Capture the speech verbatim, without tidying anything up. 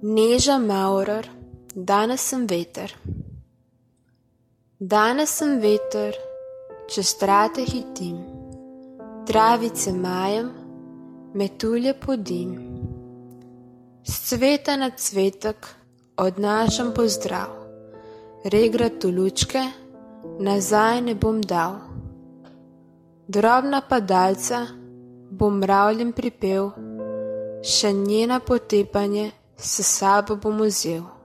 Neža Maurer, danes sem veter. Danes sem veter, čez trate hitim, travice majem, metulje podim. S cveta na cvetek odnašam pozdrav, regratu lučke nazaj ne bom dal. Drobna padalca bom mravljam pripel, še njena potepanje s sabo bom vzel.